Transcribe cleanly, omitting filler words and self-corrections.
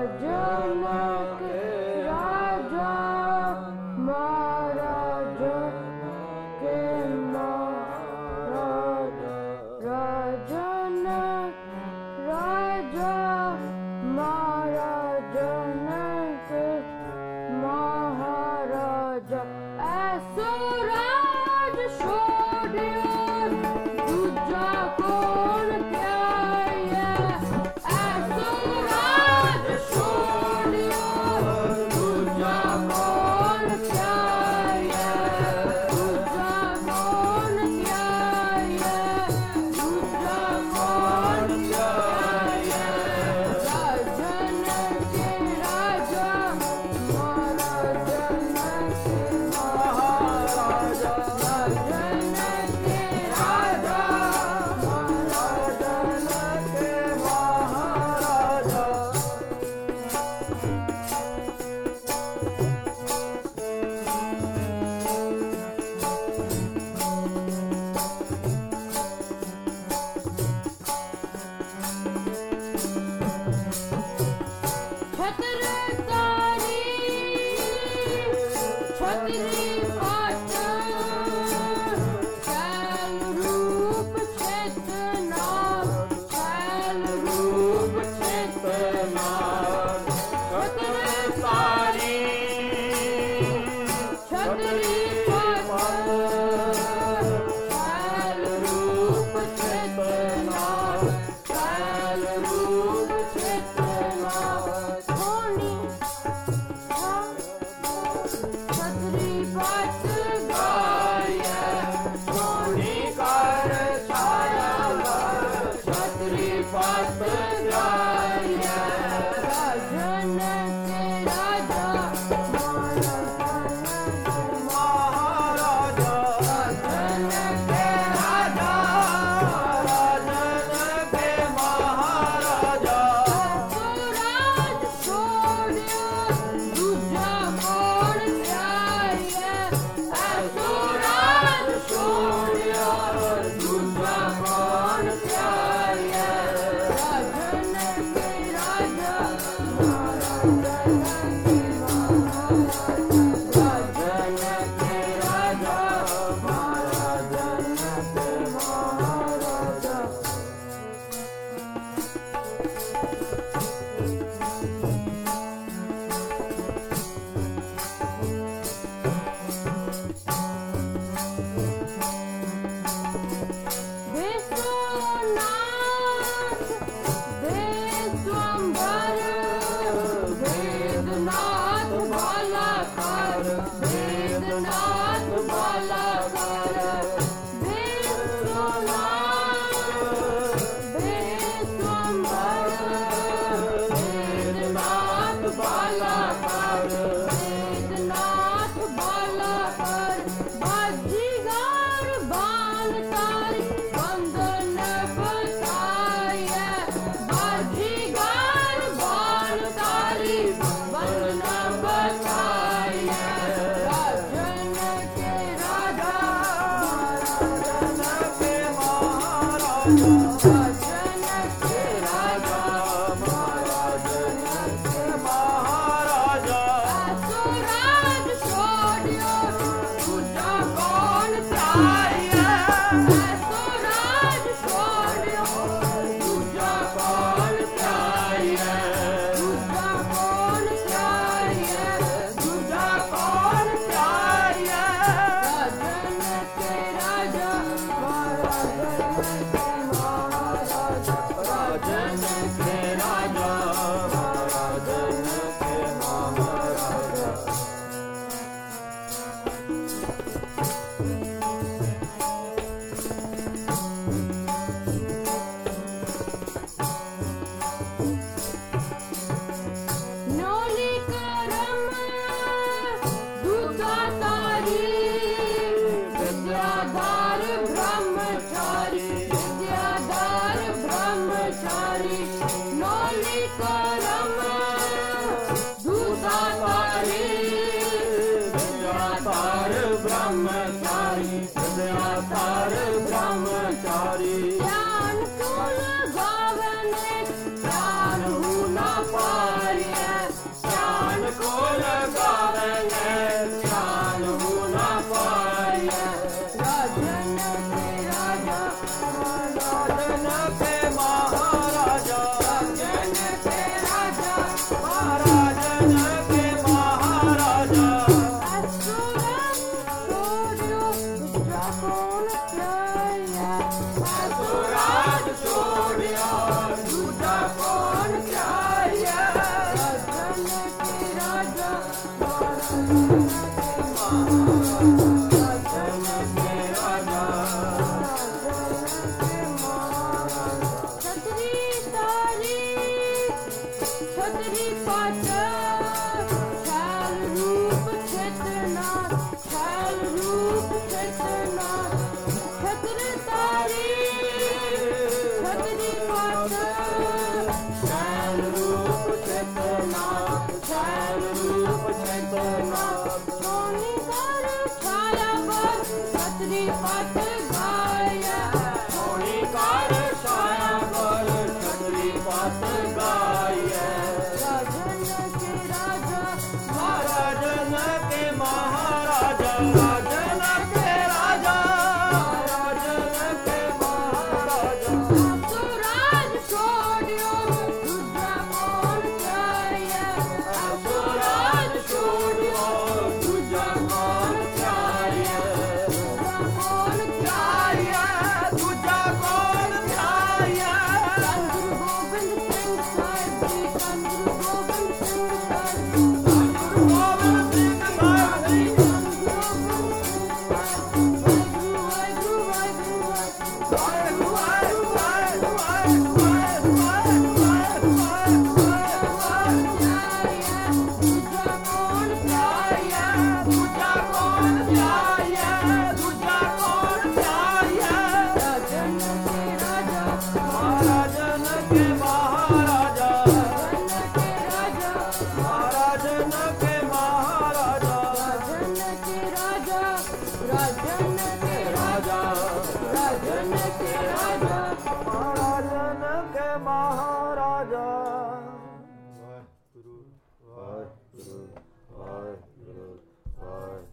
Raja छतरी पट छैल रूप छेतना छैल रूप छेतना छत्र तारी छतरी पट छैल रूप छेतना छैल रूप छेतना सोनी कर छाया पर छतरी पट गाया सोनी कर छाया पर छतरी पट गाया राजन के राजा महाराजन के महाराजा राजन के राजा महाराजन के महाराजा तो राज छोड़ियो दूजा कौन चाहिए तो राज छोड़ियो दूजा कौन चाहिए दूजा कौन चाहिए दूजा कौन चाहिए गुरु गोबिंद सिंह साहिब जी गुरु गोबिंद सिंह साहिब जी गुरु गोबिंद सिंह साहिब जी राजन के राजा राजन के राजा महाराजन के महाराजा वाहिगुरु वाहिगुरु वाहिगुरु वाहिगुरु